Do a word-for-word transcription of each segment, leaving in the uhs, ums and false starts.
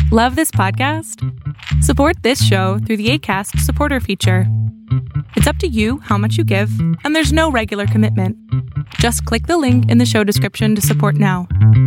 Love this podcast? Support this show through the Acast supporter feature. It's up to you how much you give, and there's no regular commitment. Just click the link in the show description to support now.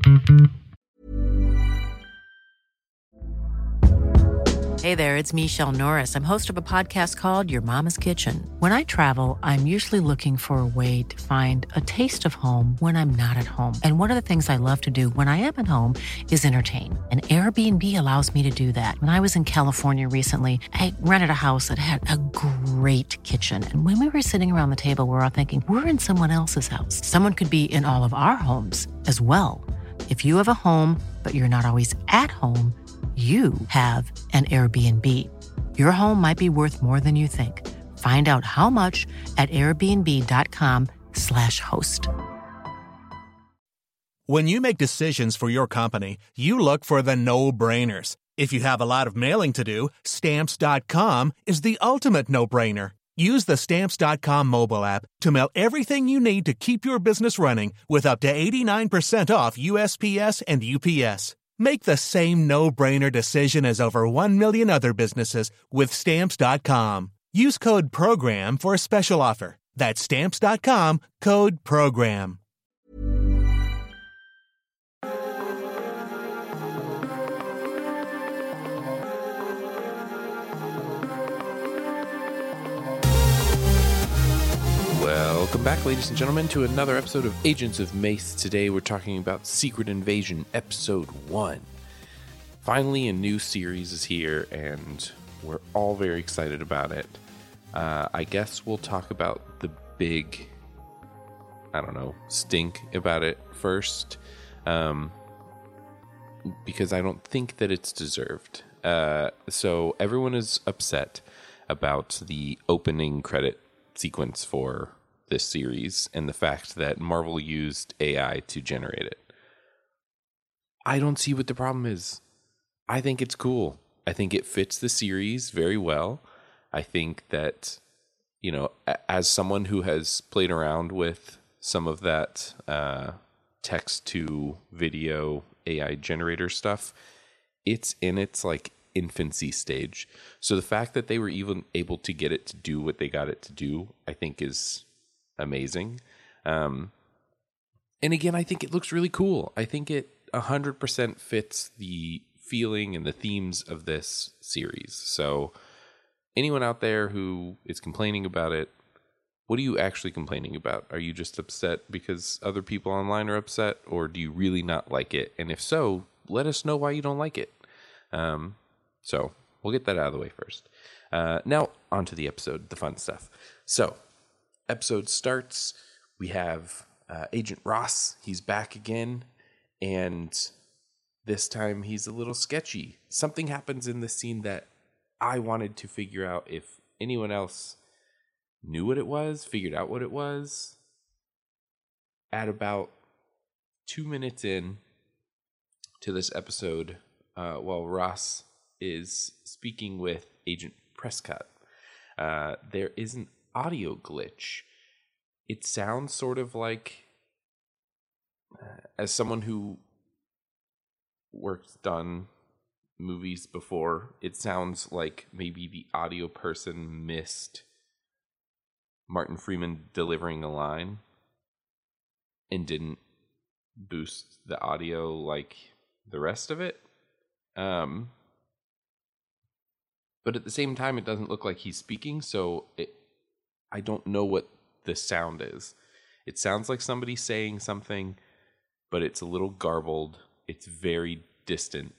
Hey there, it's Michelle Norris. I'm host of a podcast called Your Mama's Kitchen. When I travel, I'm usually looking for a way to find a taste of home when I'm not at home. And one of the things I love to do when I am at home is entertain. And Airbnb allows me to do that. When I was in California recently, I rented a house that had a great kitchen. And when we were sitting around the table, we were all thinking, we're in someone else's house. Someone could be in all of our homes as well. If you have a home, but you're not always at home, you have an Airbnb. Your home might be worth more than you think. Find out how much at airbnb.com slash host. When you make decisions for your company, you look for the no-brainers. If you have a lot of mailing to do, Stamps dot com is the ultimate no-brainer. Use the Stamps dot com mobile app to mail everything you need to keep your business running with up to eighty-nine percent off U S P S and U P S. Make the same no-brainer decision as over one million other businesses with Stamps dot com. Use code PROGRAM for a special offer. That's Stamps dot com, code PROGRAM. Welcome back, ladies and gentlemen, to another episode of Agents of Mace. Today we're talking about Secret Invasion, Episode one. Finally, a new series is here, and we're all very excited about it. Uh, I guess we'll talk about the big, I don't know, stink about it first, um, because I don't think that it's deserved. Uh, so everyone is upset about the opening credit sequence for this series and the fact that Marvel used A I to generate it. I don't see what the problem is. I think it's cool. I think it fits the series very well. I think that, you know, as someone who has played around with some of that uh, text to video A I generator stuff, it's in its like infancy stage. So the fact that they were even able to get it to do what they got it to do, I think is amazing. Um, and again, I think it looks really cool. I think it one hundred percent fits the feeling and the themes of this series. So anyone out there who is complaining about it, what are you actually complaining about? Are you just upset because other people online are upset, or do you really not like it? And if so, let us know why you don't like it. Um, so we'll get that out of the way first. Uh, now on to the episode, the fun stuff. So episode starts, we have uh, Agent Ross. He's back again, and this time he's a little sketchy. Something happens in this scene that I wanted to figure out if anyone else knew what it was, figured out what it was. At about two minutes in to this episode, uh, while Ross is speaking with Agent Prescott, uh, there is an audio glitch. It sounds sort of like, uh, as someone who worked on movies before, it sounds like maybe the audio person missed Martin Freeman delivering a line and didn't boost the audio like the rest of it. Um, but at the same time, it doesn't look like he's speaking, so it, I don't know what the sound is. It sounds like somebody saying something, but it's a little garbled. It's very distant.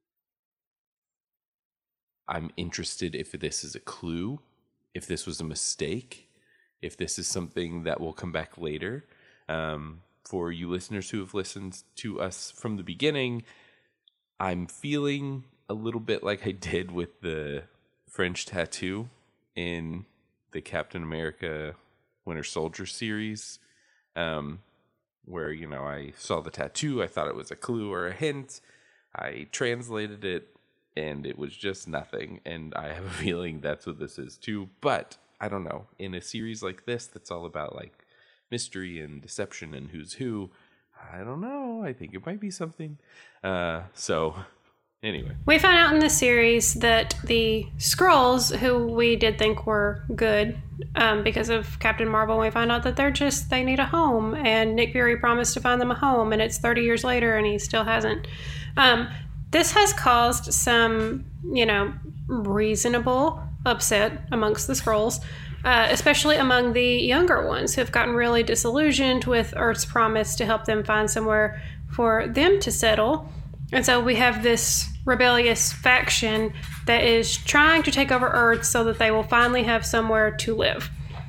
I'm interested if this is a clue, if this was a mistake, if this is something that will come back later. Um, for you listeners who have listened to us from the beginning, I'm feeling a little bit like I did with the French tattoo in the Captain America Winter Soldier series, um, where, you know, I saw the tattoo, I thought it was a clue or a hint, I translated it, and it was just nothing, and I have a feeling that's what this is too. But I don't know, in a series like this that's all about like mystery and deception and who's who, I don't know, I think it might be something. Uh, so Anyway. We find out in this series that the Skrulls, who we did think were good um, because of Captain Marvel, we find out that they're just, they need a home. And Nick Fury promised to find them a home, and it's thirty years later and he still hasn't. Um, this has caused some, you know, reasonable upset amongst the Skrulls. Uh, especially among the younger ones who have gotten really disillusioned with Earth's promise to help them find somewhere for them to settle. And so we have this rebellious faction that is trying to take over Earth so that they will finally have somewhere to live.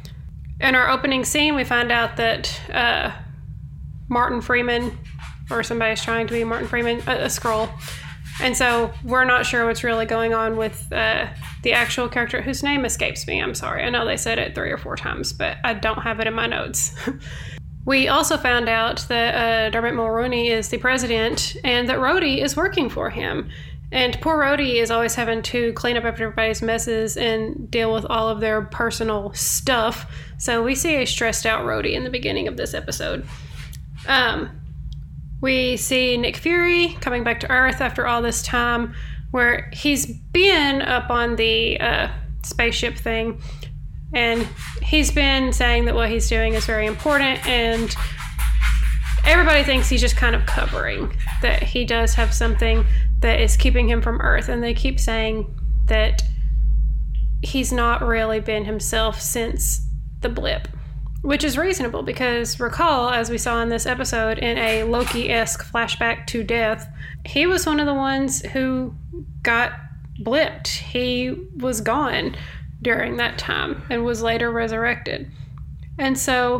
In our opening scene, we find out that uh, Martin Freeman, or somebody's trying to be Martin Freeman, a, a Skrull. And so we're not sure what's really going on with uh, the actual character whose name escapes me. I'm sorry. I know they said it three or four times, but I don't have it in my notes. We also found out that uh, Dermot Mulroney is the president and that Rhodey is working for him. And poor Rhodey is always having to clean up after everybody's messes and deal with all of their personal stuff. So we see a stressed out Rhodey in the beginning of this episode. Um... We see Nick Fury coming back to Earth after all this time, where he's been up on the uh, spaceship thing, and he's been saying that what he's doing is very important, and everybody thinks he's just kind of covering that he does have something that is keeping him from Earth, and they keep saying that he's not really been himself since the blip. Which is reasonable because recall, as we saw in this episode, in a Loki-esque flashback to death, he was one of the ones who got blipped. He was gone during that time and was later resurrected. And so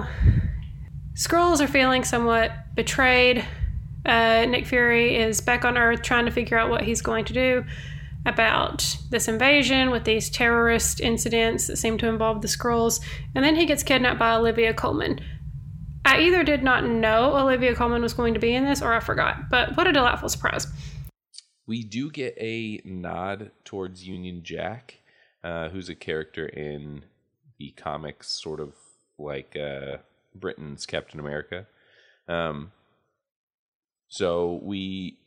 Skrulls are feeling somewhat betrayed. Uh, Nick Fury is back on Earth trying to figure out what he's going to do about this invasion with these terrorist incidents that seem to involve the Skrulls, and then he gets kidnapped by Olivia Colman. I either did not know Olivia Colman was going to be in this, or I forgot, but what a delightful surprise. We do get a nod towards Union Jack, uh, who's a character in the comics, sort of like uh, Britain's Captain America. Um, so we...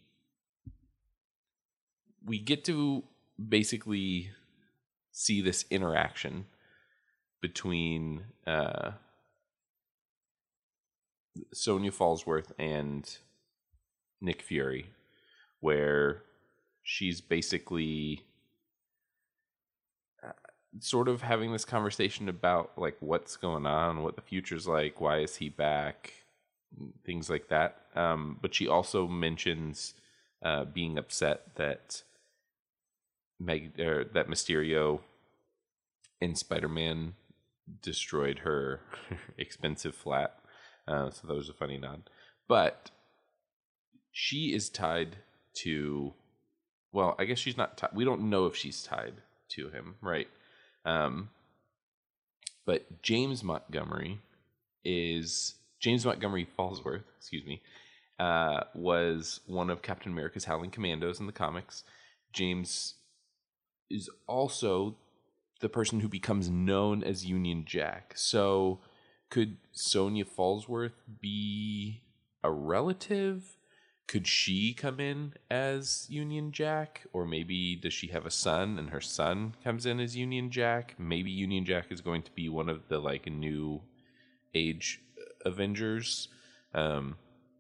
We get to basically see this interaction between uh, Sonya Falsworth and Nick Fury, where she's basically uh, sort of having this conversation about like what's going on, what the future's like, why is he back, things like that. Um, but she also mentions uh, being upset that Meg, er, that Mysterio in Spider-Man destroyed her expensive flat. Uh, so that was a funny nod. But she is tied to, well, I guess she's not tied. We don't know if she's tied to him, right? Um, but James Montgomery is, James Montgomery Falsworth, excuse me, uh, was one of Captain America's Howling Commandos in the comics. James is also the person who becomes known as Union Jack. So could Sonya Falsworth be a relative? Could she come in as Union Jack? Or maybe does she have a son and her son comes in as Union Jack? Maybe Union Jack is going to be one of the like new age Avengers. Um,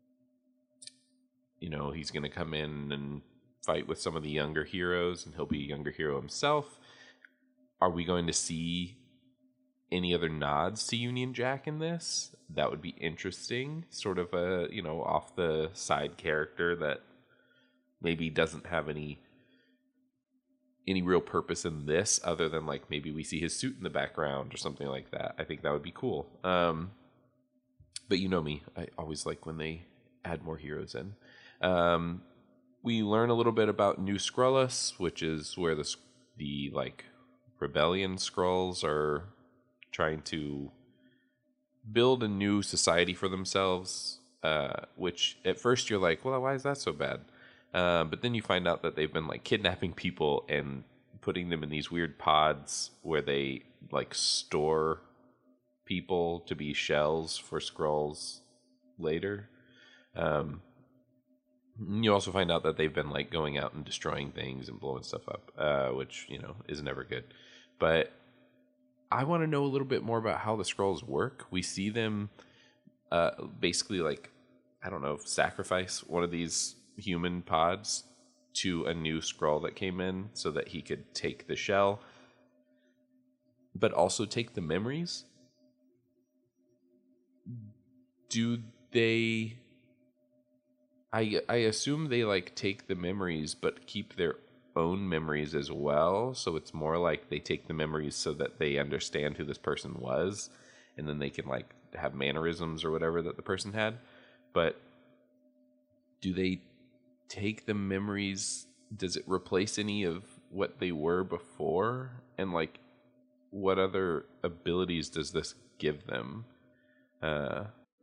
you know, he's going to come in and fight with some of the younger heroes, and he'll be a younger hero himself. Are we going to see any other nods to Union Jack in this? That would be interesting. Sort of a, you know, off the side character that maybe doesn't have any any real purpose in this other than like maybe we see his suit in the background or something like that. I think that would be cool. Um, but you know me, I always like when they add more heroes in. Um, we learn a little bit about New Skrullus, which is where the the like rebellion Skrulls are trying to build a new society for themselves. Uh, which at first you're like, well, why is that so bad? Uh, but then you find out that they've been like kidnapping people and putting them in these weird pods where they like store people to be shells for Skrulls later. Um, You also find out that they've been like going out and destroying things and blowing stuff up, uh, which, you know, is never good. But I want to know a little bit more about how the Skrulls work. We see them uh, basically like, I don't know, sacrifice one of these human pods to a new Skrull that came in so that he could take the shell, but also take the memories. Do they... I I assume they like take the memories but keep their own memories as well, so it's more like they take the memories so that they understand who this person was, and then they can like have mannerisms or whatever that the person had. But do they take the memories? Does it replace any of what they were before? And like, what other abilities does this give them? Uh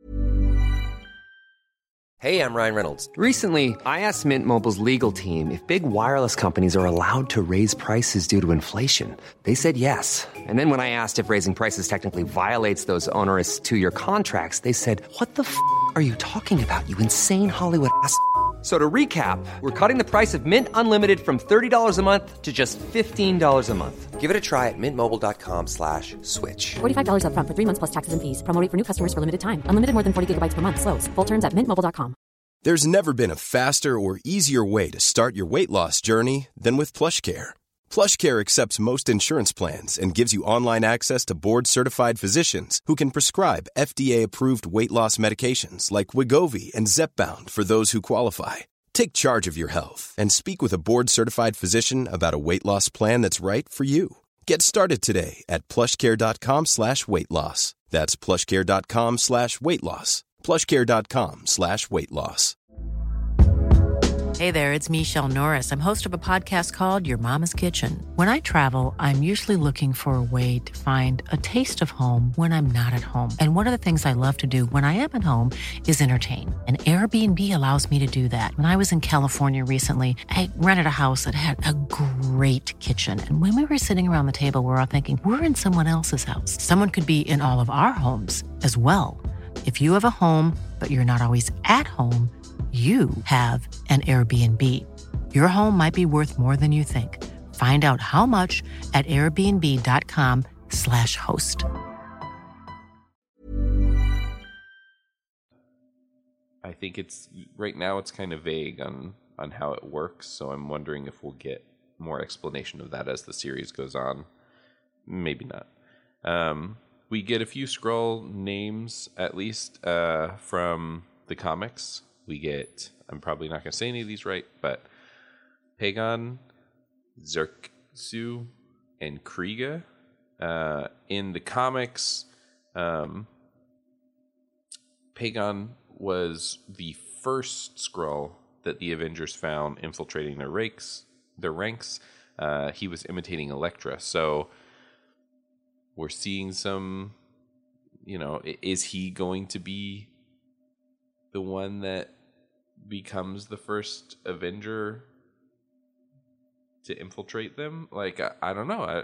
Hey, I'm Ryan Reynolds. Recently, I asked Mint Mobile's legal team if big wireless companies are allowed to raise prices due to inflation. They said yes. And then when I asked if raising prices technically violates those onerous two-year contracts, they said, what the f*** are you talking about, you insane Hollywood ass f- So to recap, we're cutting the price of Mint Unlimited from thirty dollars a month to just fifteen dollars a month. Give it a try at mintmobile.com slash switch. forty-five dollars up front for three months plus taxes and fees. Promo rate for new customers for limited time. Unlimited more than forty gigabytes per month. Slows full terms at mint mobile dot com. There's never been a faster or easier way to start your weight loss journey than with PlushCare. PlushCare accepts most insurance plans and gives you online access to board-certified physicians who can prescribe F D A-approved weight loss medications like Wegovy and Zepbound for those who qualify. Take charge of your health and speak with a board-certified physician about a weight loss plan that's right for you. Get started today at plushcare.com slash weight loss. That's plushcare.com slash weight loss. plushcare.com slash weight loss. Hey there, it's Michelle Norris. I'm host of a podcast called Your Mama's Kitchen. When I travel, I'm usually looking for a way to find a taste of home when I'm not at home. And one of the things I love to do when I am at home is entertain. And Airbnb allows me to do that. When I was in California recently, I rented a house that had a great kitchen. And when we were sitting around the table, we were all thinking, we're in someone else's house. Someone could be in all of our homes as well. If you have a home, but you're not always at home, you have an Airbnb. Your home might be worth more than you think. Find out how much at airbnb.com slash host. I think it's right now it's kind of vague on, on how it works, so I'm wondering if we'll get more explanation of that as the series goes on. Maybe not. Um, we get a few Skrull names, at least, uh, from the comics. We get, I'm probably not going to say any of these right, but Pagon, Zerksu, and Kriega. Uh, in the comics, um, Pagon was the first Skrull that the Avengers found infiltrating their ranks. Their ranks. Uh, he was imitating Elektra, so we're seeing some, you know, is he going to be the one that becomes the first Avenger to infiltrate them? Like, I, I don't know. I,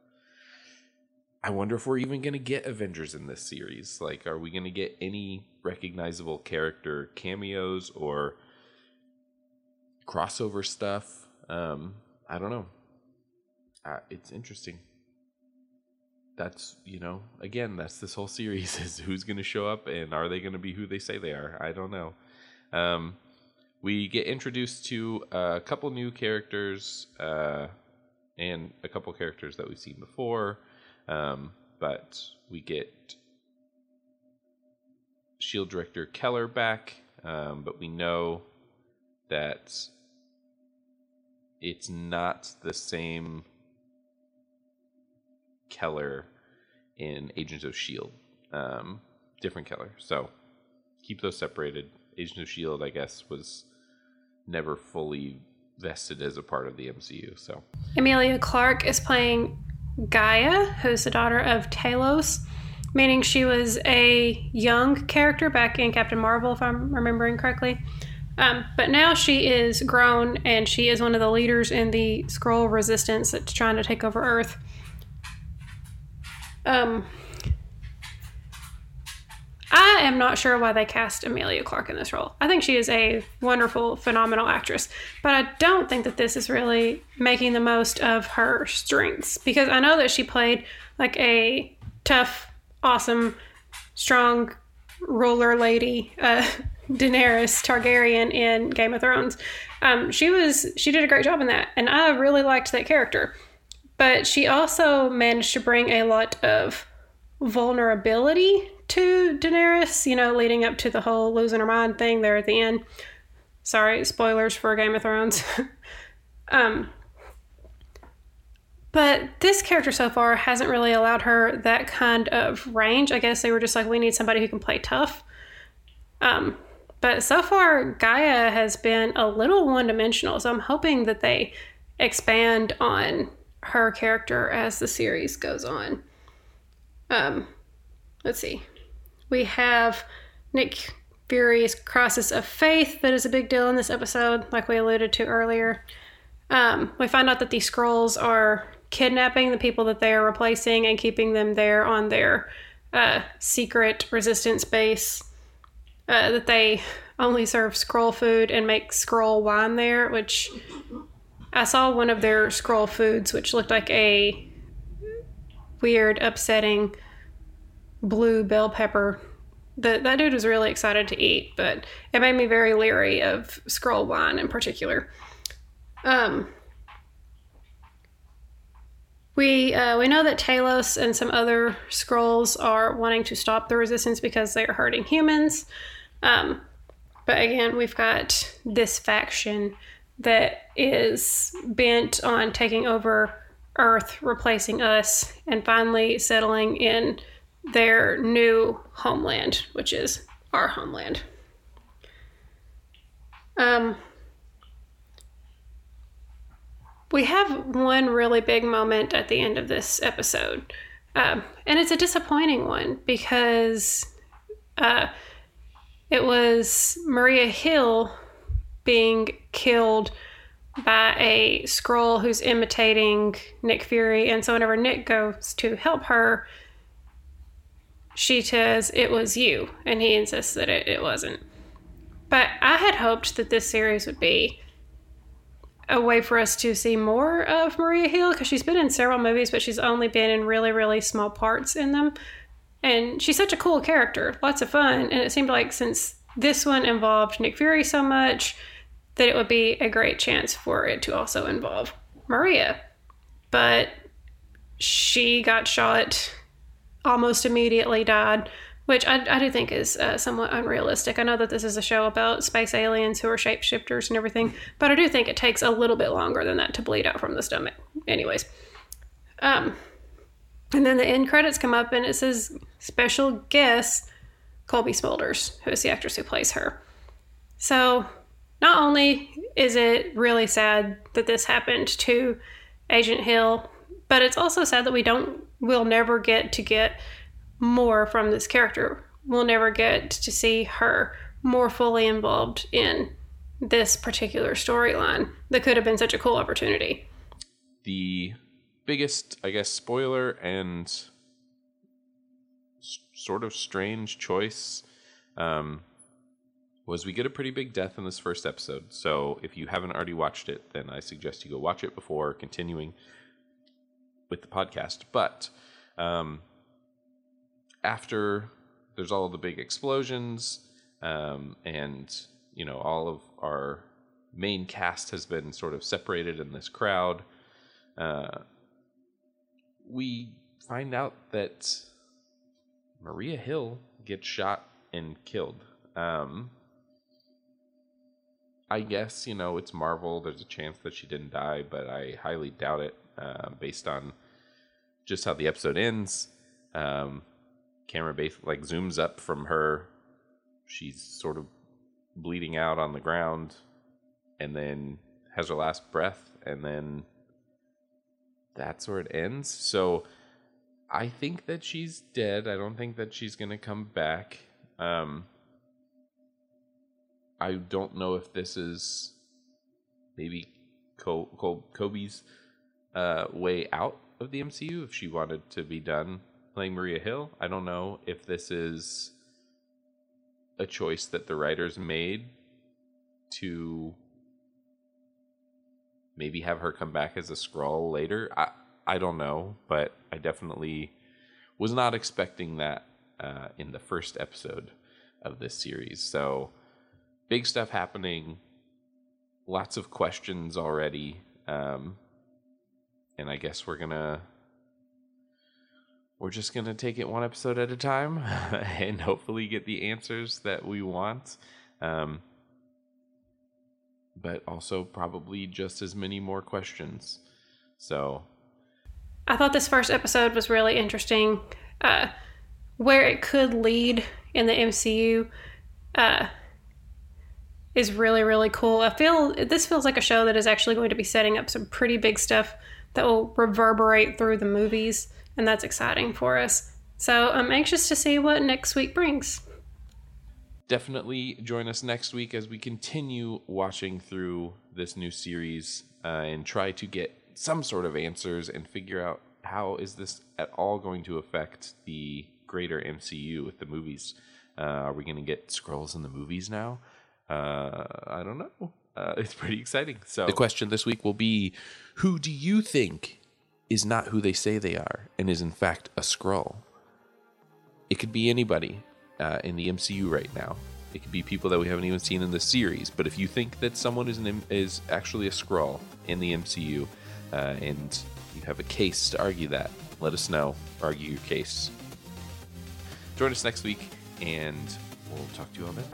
I wonder if we're even going to get Avengers in this series. Like, are we going to get any recognizable character cameos or crossover stuff? Um, I don't know. Uh, it's interesting. That's, you know, again, that's this whole series is who's going to show up and are they going to be who they say they are? I don't know. Um, we get introduced to a couple new characters uh, and a couple characters that we've seen before. Um, but we get S H I E L D director Keller back, um, but we know that it's not the same Keller in Agents of S H I E L D. Um, different Keller. So keep those separated. Agents of S H I E L D, I guess, was never fully vested as a part of the M C U. So Emilia Clarke is playing Gaia, who's the daughter of Talos, meaning she was a young character back in Captain Marvel, if I'm remembering correctly. Um, but now she is grown, and she is one of the leaders in the Skrull resistance that's trying to take over Earth. Um, I am not sure why they cast Emilia Clarke in this role. I think she is a wonderful, phenomenal actress, but I don't think that this is really making the most of her strengths, because I know that she played like a tough, awesome, strong ruler lady, uh, Daenerys Targaryen in Game of Thrones. Um, she was she did a great job in that, and I really liked that character. But she also managed to bring a lot of vulnerability to Daenerys, you know, leading up to the whole losing her mind thing there at the end. Sorry, spoilers for Game of Thrones. um, but this character so far hasn't really allowed her that kind of range. I guess they were just like, we need somebody who can play tough. Um, but so far, Gaia has been a little one-dimensional, so I'm hoping that they expand on her character as the series goes on. Um, let's see. We have Nick Fury's crisis of faith that is a big deal in this episode, like we alluded to earlier. Um, we find out that these Skrulls are kidnapping the people that they are replacing and keeping them there on their uh, secret resistance base. Uh, that they only serve Skrull food and make Skrull wine there, which I saw one of their Skrull foods, which looked like a weird, upsetting blue bell pepper. The, that dude was really excited to eat, but it made me very leery of Skrull wine in particular. Um, we uh, we know that Talos and some other Skrulls are wanting to stop the resistance because they are hurting humans. Um, but again, we've got this faction that is bent on taking over Earth, replacing us, and finally settling in their new homeland, which is our homeland. Um, we have one really big moment at the end of this episode, um, and it's a disappointing one because uh, it was Maria Hill being killed by a Skrull who's imitating Nick Fury, and so whenever Nick goes to help her, she says, "It was you," and he insists that it, it wasn't. But I had hoped that this series would be a way for us to see more of Maria Hill, because she's been in several movies, but she's only been in really, really small parts in them. And she's such a cool character, lots of fun, and it seemed like since this one involved Nick Fury so much, that it would be a great chance for it to also involve Maria. But she got shot, almost immediately died, which I, I do think is uh, somewhat unrealistic. I know that this is a show about space aliens who are shapeshifters and everything, but I do think it takes a little bit longer than that to bleed out from the stomach. Anyways. Um, and then the end credits come up and it says special guest Colby Smulders, who is the actress who plays her. So not only is it really sad that this happened to Agent Hill, but it's also sad that we don't, we'll never get to get more from this character. We'll never get to see her more fully involved in this particular storyline that could have been such a cool opportunity. The biggest, I guess, spoiler and s- sort of strange choice um, was we get a pretty big death in this first episode. So if you haven't already watched it, then I suggest you go watch it before continuing with the podcast. But um, after there's all the big explosions um, and, you know, all of our main cast has been sort of separated in this crowd, uh, we find out that Maria Hill gets shot and killed. Um, I guess, you know, it's Marvel. There's a chance that she didn't die, but I highly doubt it uh, based on just how the episode ends. Um, camera basically like zooms up from her. She's sort of bleeding out on the ground and then has her last breath, and then that's where it ends. So I think that she's dead. I don't think that she's going to come back. Um, I don't know if this is maybe Col- Col- Kobe's uh, way out of the M C U, if she wanted to be done playing Maria Hill. I don't know if this is a choice that the writers made to maybe have her come back as a Skrull later. I, I don't know, but I definitely was not expecting that uh, in the first episode of this series. So big stuff happening, lots of questions already, um, and I guess we're gonna we're just gonna take it one episode at a time and hopefully get the answers that we want. Um, but also probably just as many more questions. So I thought this first episode was really interesting. Uh, where it could lead in the M C U uh, is really, really cool. I feel this feels like a show that is actually going to be setting up some pretty big stuff that will reverberate through the movies, and that's exciting for us. So I'm anxious to see what next week brings. Definitely join us next week as we continue watching through this new series uh, and try to get some sort of answers and figure out how is this at all going to affect the greater M C U with the movies. Uh, are we going to get Skrulls in the movies now? Uh, I don't know. Uh, it's pretty exciting. So the question this week will be, who do you think is not who they say they are and is in fact a Skrull? It could be anybody. Uh, in the M C U right now. It could be people that we haven't even seen in the series, but if you think that someone is an, is actually a Skrull in the M C U, uh, and you have a case to argue that, let us know. Argue your case. Join us next week, and we'll talk to you all then.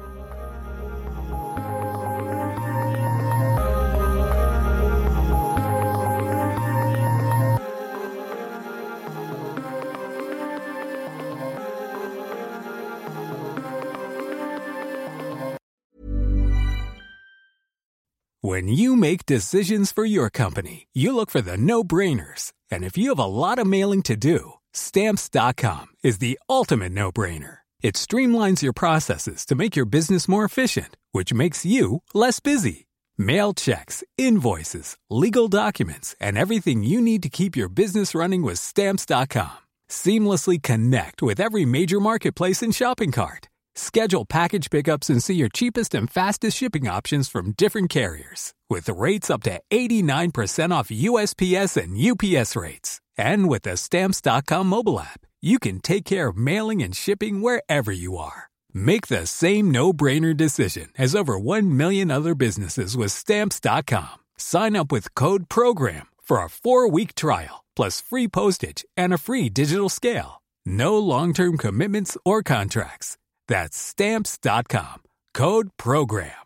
When you make decisions for your company, you look for the no-brainers. And if you have a lot of mailing to do, Stamps dot com is the ultimate no-brainer. It streamlines your processes to make your business more efficient, which makes you less busy. Mail checks, invoices, legal documents, and everything you need to keep your business running with Stamps dot com. Seamlessly connect with every major marketplace and shopping cart. Schedule package pickups and see your cheapest and fastest shipping options from different carriers. With rates up to eighty-nine percent off U S P S and U P S rates. And with the Stamps dot com mobile app, you can take care of mailing and shipping wherever you are. Make the same no-brainer decision as over one million other businesses with Stamps dot com. Sign up with code PROGRAM for a four-week trial, plus free postage and a free digital scale. No long-term commitments or contracts. That's Stamps dot com. Code PROGRAM.